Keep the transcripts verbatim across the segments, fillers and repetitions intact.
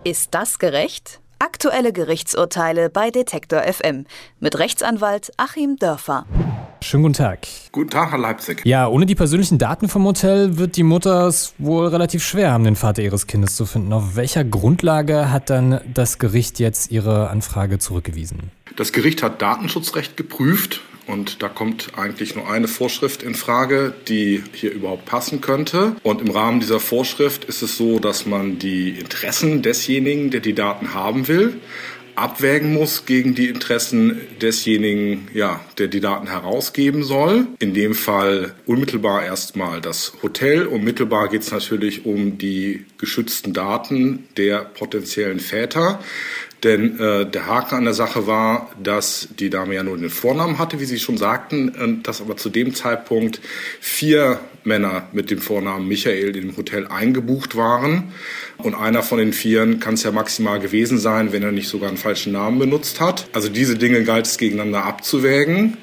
Ist das gerecht? Aktuelle Gerichtsurteile bei Detektor F M mit Rechtsanwalt Achim Dörfer. Schönen guten Tag. Guten Tag, Herr Leipzig. Ja, ohne die persönlichen Daten vom Hotel wird die Mutter es wohl relativ schwer haben, den Vater ihres Kindes zu finden. Auf welcher Grundlage hat dann das Gericht jetzt ihre Anfrage zurückgewiesen? Das Gericht hat Datenschutzrecht geprüft und da kommt eigentlich nur eine Vorschrift in Frage, die hier überhaupt passen könnte. Und im Rahmen dieser Vorschrift ist es so, dass man die Interessen desjenigen, der die Daten haben will, abwägen muss gegen die Interessen desjenigen, ja, der die Daten herausgeben soll. In dem Fall unmittelbar erstmal das Hotel und mittelbar geht es natürlich um die geschützten Daten der potenziellen Väter. Denn äh, der Haken an der Sache war, dass die Dame ja nur den Vornamen hatte, wie Sie schon sagten, äh, dass aber zu dem Zeitpunkt vier Männer mit dem Vornamen Michael im Hotel eingebucht waren. Und einer von den Vieren kann es ja maximal gewesen sein, wenn er nicht sogar einen falschen Namen benutzt hat. Also diese Dinge galt es gegeneinander abzuwägen.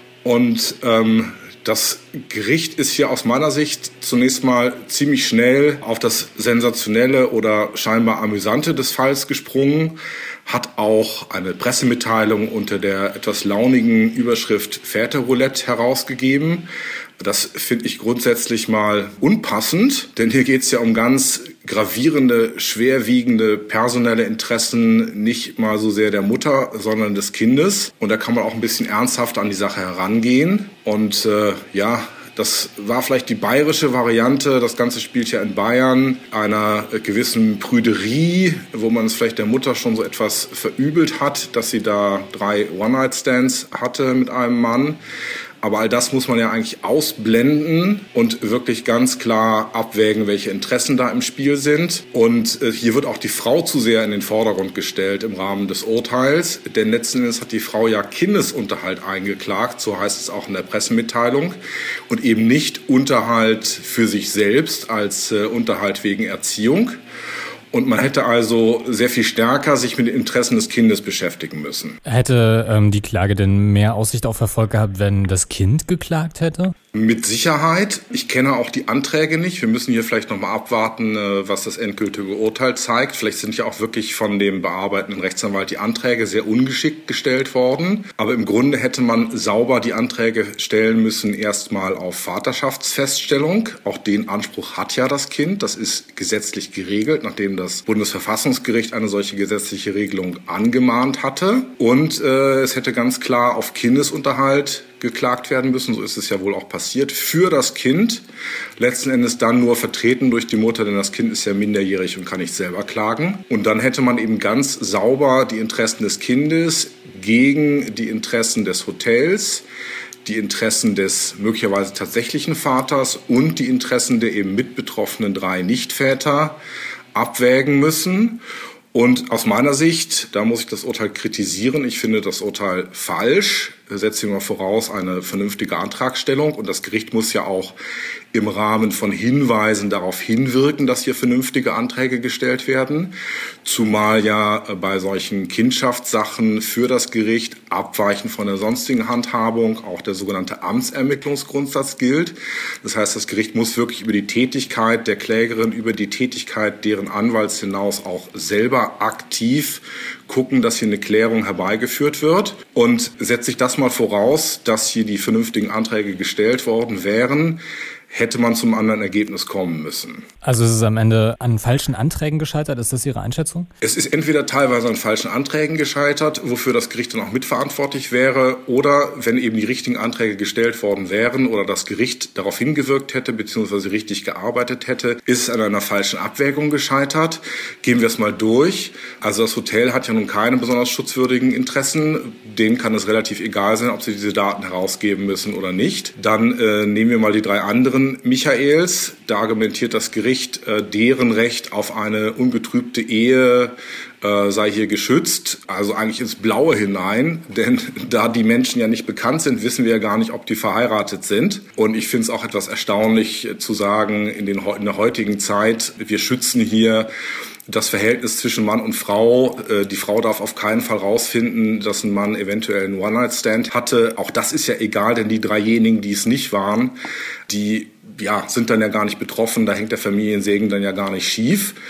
Und ähm, das Gericht ist hier aus meiner Sicht zunächst mal ziemlich schnell auf das Sensationelle oder scheinbar Amüsante des Falls gesprungen, hat auch eine Pressemitteilung unter der etwas launigen Überschrift Väterroulette herausgegeben. Das finde ich grundsätzlich mal unpassend, denn hier geht es ja um ganz gravierende, schwerwiegende personelle Interessen, nicht mal so sehr der Mutter, sondern des Kindes. Und da kann man auch ein bisschen ernsthafter an die Sache herangehen. Und äh, ja, das war vielleicht die bayerische Variante. Das Ganze spielt ja in Bayern, einer gewissen Prüderie, wo man es vielleicht der Mutter schon so etwas verübelt hat, dass sie da drei One-Night-Stands hatte mit einem Mann. Aber all das muss man ja eigentlich ausblenden und wirklich ganz klar abwägen, welche Interessen da im Spiel sind. Und äh, hier wird auch die Frau zu sehr in den Vordergrund gestellt im Rahmen des Urteils. Denn letzten Endes hat die Frau ja Kindesunterhalt eingeklagt, so heißt es auch in der Pressemitteilung. Und eben nicht Unterhalt für sich selbst als äh, Unterhalt wegen Erziehung. Und man hätte also sehr viel stärker sich mit den Interessen des Kindes beschäftigen müssen. Hätte ähm, die Klage denn mehr Aussicht auf Erfolg gehabt, wenn das Kind geklagt hätte? Mit Sicherheit. Ich kenne auch die Anträge nicht. Wir müssen hier vielleicht noch mal abwarten, was das endgültige Urteil zeigt. Vielleicht sind ja auch wirklich von dem bearbeitenden Rechtsanwalt die Anträge sehr ungeschickt gestellt worden. Aber im Grunde hätte man sauber die Anträge stellen müssen, erstmal auf Vaterschaftsfeststellung. Auch den Anspruch hat ja das Kind. Das ist gesetzlich geregelt, nachdem das Bundesverfassungsgericht eine solche gesetzliche Regelung angemahnt hatte. Und äh, es hätte ganz klar auf Kindesunterhalt geklagt werden müssen, so ist es ja wohl auch passiert, für das Kind, letzten Endes dann nur vertreten durch die Mutter, denn das Kind ist ja minderjährig und kann nicht selber klagen. Und dann hätte man eben ganz sauber die Interessen des Kindes gegen die Interessen des Hotels, die Interessen des möglicherweise tatsächlichen Vaters und die Interessen der eben mitbetroffenen drei Nichtväter abwägen müssen. Und aus meiner Sicht, da muss ich das Urteil kritisieren, ich finde das Urteil falsch, setze mal voraus eine vernünftige Antragstellung und das Gericht muss ja auch im Rahmen von Hinweisen darauf hinwirken, dass hier vernünftige Anträge gestellt werden, zumal ja bei solchen Kindschaftssachen für das Gericht abweichend von der sonstigen Handhabung auch der sogenannte Amtsermittlungsgrundsatz gilt. Das heißt, das Gericht muss wirklich über die Tätigkeit der Klägerin, über die Tätigkeit deren Anwalts hinaus auch selber aktiv gucken, dass hier eine Klärung herbeigeführt wird. Und setzt sich das mal voraus, dass hier die vernünftigen Anträge gestellt worden wären, hätte man zum anderen Ergebnis kommen müssen. Also ist es am Ende an falschen Anträgen gescheitert? Ist das Ihre Einschätzung? Es ist entweder teilweise an falschen Anträgen gescheitert, wofür das Gericht dann auch mitverantwortlich wäre, oder wenn eben die richtigen Anträge gestellt worden wären oder das Gericht darauf hingewirkt hätte bzw. richtig gearbeitet hätte, ist es an einer falschen Abwägung gescheitert. Gehen wir es mal durch. Also das Hotel hat ja nun keine besonders schutzwürdigen Interessen. Dem kann es relativ egal sein, ob sie diese Daten herausgeben müssen oder nicht. Dann äh, nehmen wir mal die drei anderen Michaels. Da argumentiert das Gericht, äh, deren Recht auf eine ungetrübte Ehe äh, sei hier geschützt, also eigentlich ins Blaue hinein, denn da die Menschen ja nicht bekannt sind, wissen wir ja gar nicht, ob die verheiratet sind. Und ich finde es auch etwas erstaunlich zu sagen, in, den, in der heutigen Zeit, wir schützen hier das Verhältnis zwischen Mann und Frau. Die Frau darf auf keinen Fall rausfinden, dass ein Mann eventuell einen One-Night-Stand hatte. Auch das ist ja egal, denn die dreijenigen, die es nicht waren, die ja, sind dann ja gar nicht betroffen. Da hängt der Familiensegen dann ja gar nicht schief.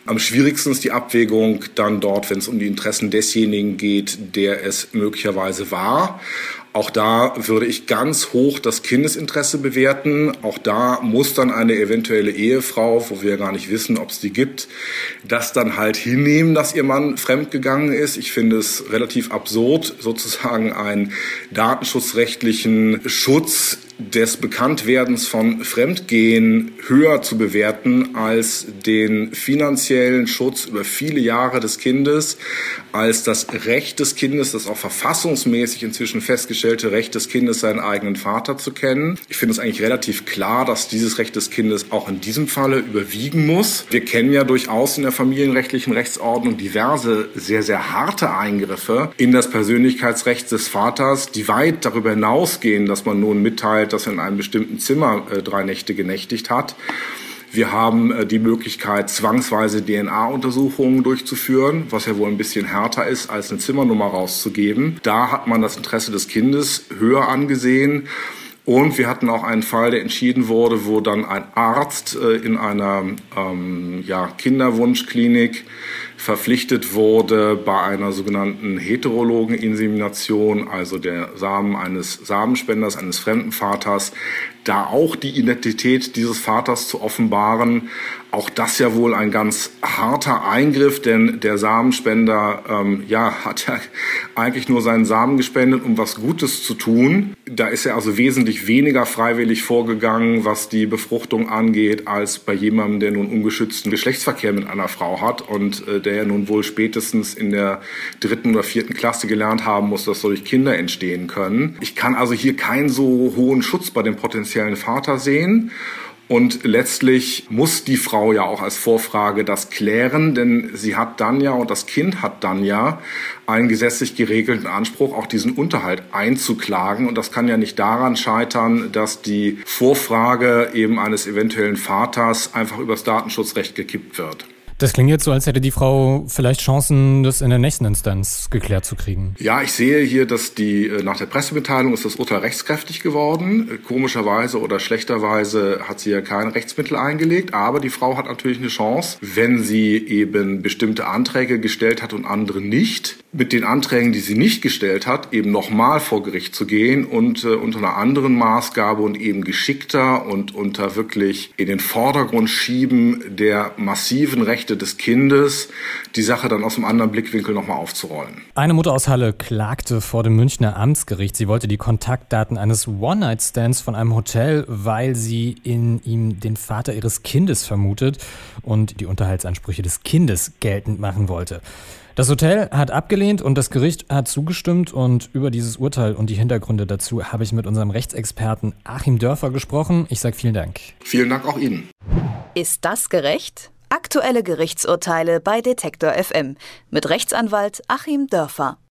Am schwierigsten ist die Abwägung dann dort, wenn es um die Interessen desjenigen geht, der es möglicherweise war. Auch da würde ich ganz hoch das Kindesinteresse bewerten. Auch da muss dann eine eventuelle Ehefrau, wo wir gar nicht wissen, ob es die gibt, das dann halt hinnehmen, dass ihr Mann fremdgegangen ist. Ich finde es relativ absurd, sozusagen einen datenschutzrechtlichen Schutz des Bekanntwerdens von Fremdgehen höher zu bewerten als den finanziellen Schutz über viele Jahre des Kindes, als das Recht des Kindes, das auch verfassungsmäßig inzwischen festgestellte Recht des Kindes, seinen eigenen Vater zu kennen. Ich finde es eigentlich relativ klar, dass dieses Recht des Kindes auch in diesem Falle überwiegen muss. Wir kennen ja durchaus in der familienrechtlichen Rechtsordnung diverse sehr, sehr harte Eingriffe in das Persönlichkeitsrecht des Vaters, die weit darüber hinausgehen, dass man nun mitteilt, dass er in einem bestimmten Zimmer äh, drei Nächte genächtigt hat. Wir haben äh, die Möglichkeit, zwangsweise D N A-Untersuchungen durchzuführen, was ja wohl ein bisschen härter ist, als eine Zimmernummer rauszugeben. Da hat man das Interesse des Kindes höher angesehen. Und wir hatten auch einen Fall, der entschieden wurde, wo dann ein Arzt äh, in einer ähm, ja, Kinderwunschklinik verpflichtet wurde, bei einer sogenannten Heterologeninsemination, also der Samen eines Samenspenders, eines fremden Vaters, da auch die Identität dieses Vaters zu offenbaren. Auch das ja wohl ein ganz harter Eingriff, denn der Samenspender ähm, ja, hat ja eigentlich nur seinen Samen gespendet, um was Gutes zu tun. Da ist er also wesentlich weniger freiwillig vorgegangen, was die Befruchtung angeht, als bei jemandem, der nun ungeschützten Geschlechtsverkehr mit einer Frau hat und äh, der ja nun wohl spätestens in der dritten oder vierten Klasse gelernt haben muss, dass solche Kinder entstehen können. Ich kann also hier keinen so hohen Schutz bei dem potenziellen Vater sehen. Und letztlich muss die Frau ja auch als Vorfrage das klären, denn sie hat dann ja und das Kind hat dann ja einen gesetzlich geregelten Anspruch, auch diesen Unterhalt einzuklagen. Und das kann ja nicht daran scheitern, dass die Vorfrage eben eines eventuellen Vaters einfach übers Datenschutzrecht gekippt wird. Das klingt jetzt so, als hätte die Frau vielleicht Chancen, das in der nächsten Instanz geklärt zu kriegen. Ja, ich sehe hier, dass die nach der Pressemitteilung ist das Urteil rechtskräftig geworden. Komischerweise oder schlechterweise hat sie ja kein Rechtsmittel eingelegt. Aber die Frau hat natürlich eine Chance, wenn sie eben bestimmte Anträge gestellt hat und andere nicht, mit den Anträgen, die sie nicht gestellt hat, eben nochmal vor Gericht zu gehen und äh, unter einer anderen Maßgabe und eben geschickter und unter wirklich in den Vordergrund schieben der massiven Rechte des Kindes, die Sache dann aus einem anderen Blickwinkel nochmal aufzurollen. Eine Mutter aus Halle klagte vor dem Münchner Amtsgericht. Sie wollte die Kontaktdaten eines One-Night-Stands von einem Hotel, weil sie in ihm den Vater ihres Kindes vermutet und die Unterhaltsansprüche des Kindes geltend machen wollte. Das Hotel hat abgelehnt und das Gericht hat zugestimmt, und über dieses Urteil und die Hintergründe dazu habe ich mit unserem Rechtsexperten Achim Dörfer gesprochen. Ich sage vielen Dank. Vielen Dank auch Ihnen. Ist das gerecht? Aktuelle Gerichtsurteile bei Detektor F M mit Rechtsanwalt Achim Dörfer.